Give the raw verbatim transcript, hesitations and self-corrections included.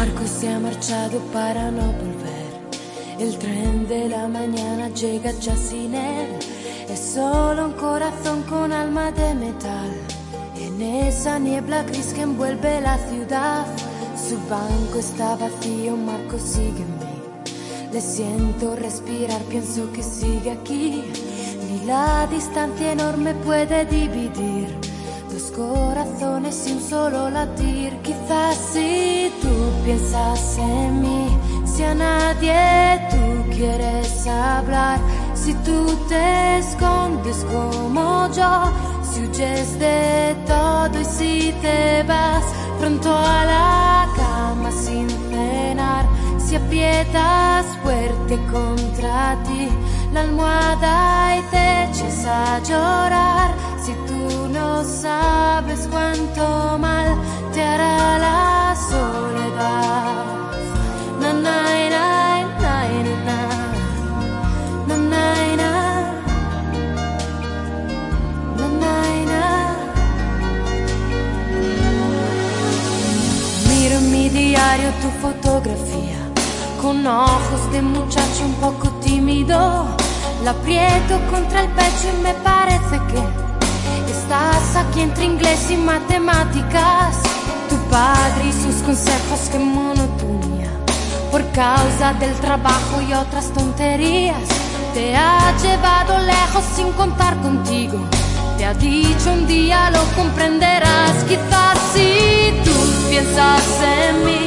barco se ha marchado para no volver. El tren de la mañana llega ya sin él. Es solo un corazón con alma de metal. En esa niebla gris que envuelve la ciudad, su banco está vacío, Marco sigue en mí. Le siento respirar, pienso que sigue aquí. Ni la distancia enorme puede dividir dos corazones y un solo latir. Quizás si tú piensas en mí, si a nadie tú quieres hablar, si tú te escondes como yo, si huyes de todo y si te vas pronto a la cama sin cenar, si aprietas fuerte contra ti la almohada y te echas a llorar, si tú no sabes cuánto mal te hará la soledad. Na, na, na, na, na, na, na, na, na, na, na. Miro en mi diario tu fotografía, con ojos de muchacho un poco tímido. La aprieto contra el pecho y me parece que estás aquí entre inglés y matemáticas. Tu padre y sus consejos, qué monotonía. Por causa del trabajo y otras tonterías, te ha llevado lejos sin contar contigo. Te ha dicho un día lo comprenderás. Quizás si tú piensas en mí,